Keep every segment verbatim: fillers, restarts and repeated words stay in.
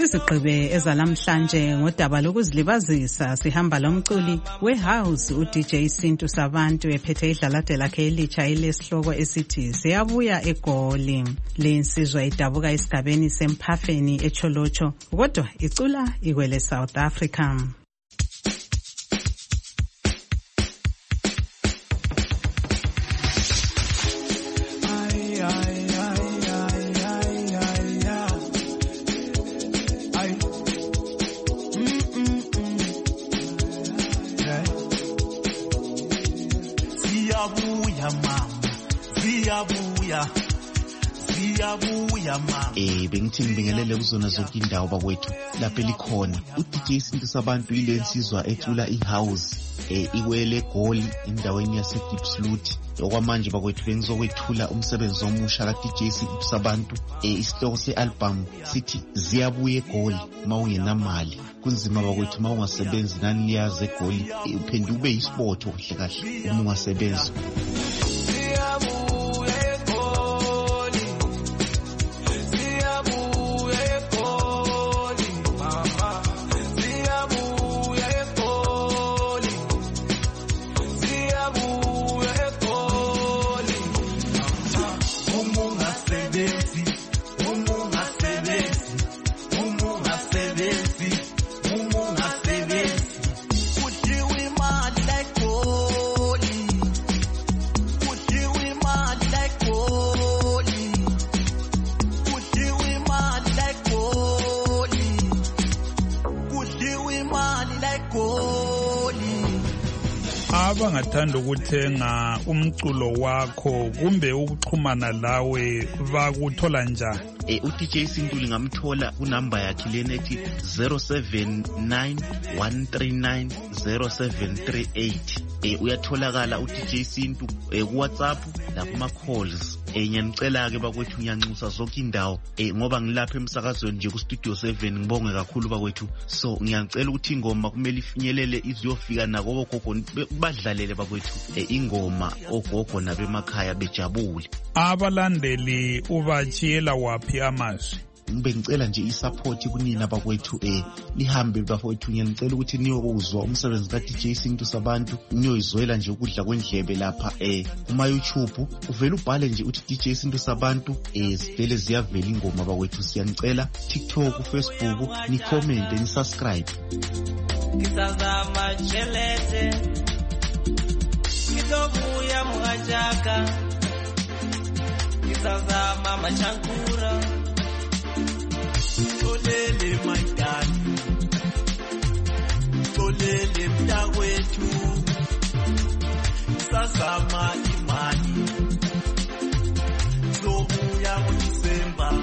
Sizigqibe ezalamhlanje ngodaba lokuzilibazisa sihamba lomculi wehouse uD J Sintu Sabantu ephethe idlalade lakhe elitsha elesihloko esithi siyabuya eGoli. Le nsizwa idabuka esigabeni semphafeni eCholocho kodwa icula ikwele South Africa. Eh bengithi ngibingelele kuzona zonke indawo bakwethu lapha elikhona uD J Sintu Sabantu ile nsizwa ecula ihouse eh iwele eGoli endaweni yase Diepsloot. Okwamanje bakwethu bengizokwethula umsebenzi omusha kaD J Sintu Sabantu eh isihloko sealbum sithi ziyabuya eGoli mawungenamali. Kunzima bakwethu mawungasebenzi nani liyaze eGoli uphinde ube isibotho kahle kahle uma ungasebenzi. Abangathanda ukuthenga umculo wakho kumbe ukuxhumana lawe bakuthola njani? Eh uD J Sintu lingamthola kunamba yakhe lena ethi zero seven nine one three nine zero seven three eight. Eh uyatholakala uD J Sintu eh ku WhatsApp la kuma calls. Eh ngiyanicela ke bakwethu ngiyanxusa zonke indawo eh ngoba ngilapha emsakazweni nje ku Studio seven ngibonge kakhulu bakwethu. So ngiyacela ukuthi ingoma kumele ifinyelele iziyofika nako gogo badlalele bakwethu eh ingoma ogogo nabemakhaya bejabule. Abalandeli ubachiyela wapi amazwi? Ngibengicela nje isupport kunina bakwethu eh lihambe bafowethu ngiyanicela ukuthi niyokuzwa umsebenzi kaD J Sintu Sabantu niyoyizwela nje ukudla kwendlebe lapha eh kuma YouTube uvela ubhale nje uthi D J Sintu Sabantu eh sivele ziyavela ingoma bakwethu siyanicela TikTok Facebook ni comment ni subscribe. Kisazama chelete Kitobuya mwajaka Kisazama machankura Tolele maitani Tolele mtagwetu Kisazama imani Kitobuya mwisemba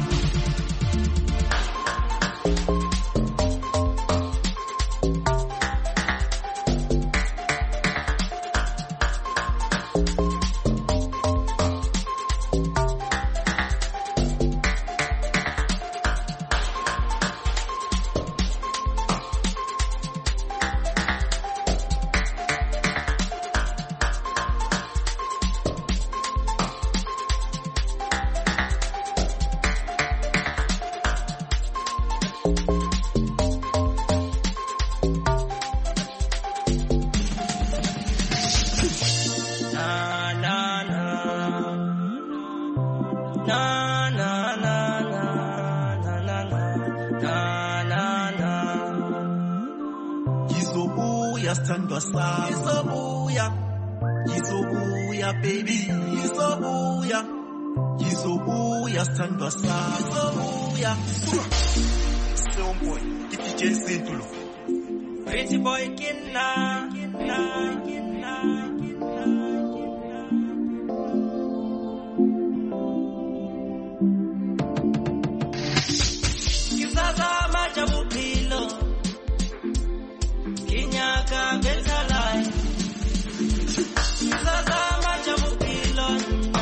Yizobuya, Yizobuya baby, Yizobuya, Yizobuya standwa sa, Yizobuya. Stone boy, D J Sintu lo. Pretty boy kinna, kinna, kinna, kinna. Kizaza majabukilo, Kinyaka betalai. Kizaza majabukilo,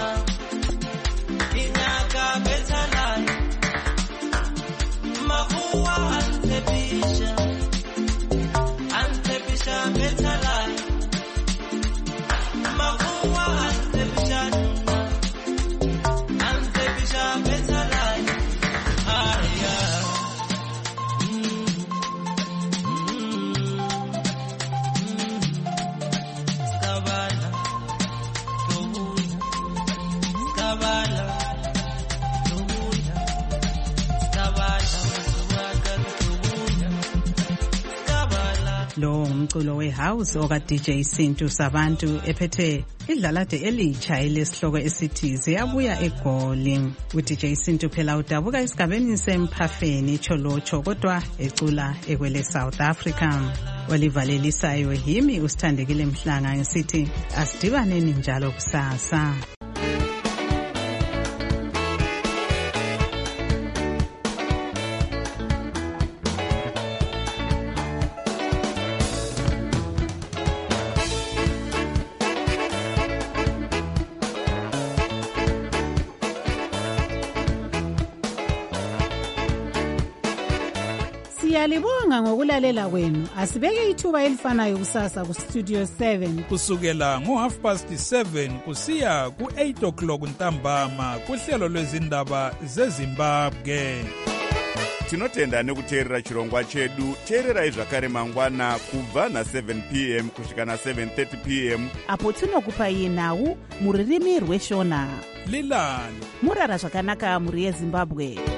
Kinyaka betalai. Mahuwa antebisha, antebisha betalai. Mahuwa antebisha, antebisha betalai. Ah yeah. Lo ngumculo we-house oka-D J Sintu Sabantu ephethe idlalade elitsha elesihloko esithi ziyabuya eGoli. U-D J Sintu phela udabuka esigabeni semphafeni Cholocho kodwa ecula ekwele South Africa. Olivalelisayo yimi usithandekile Mhlanga ngisithi asidibaneni njalo kusasa. Siyalibonga ngokulalela kwenu. Asibeke ithuba elifanayo kusasa ku Studio seven kusukela ngo half past seven kusiya ku eight o'clock ntambama kuhlelo lwezindaba zeZimbabwe. Tinotenda nekuteerera chirongwa chedu. Teererai zvakare mangwana kubva na seven p m kusvika na seven thirty p m apo tinokupai nhau muririmi rweshona. Lilani Murara zvakanaka muri yeZimbabwe.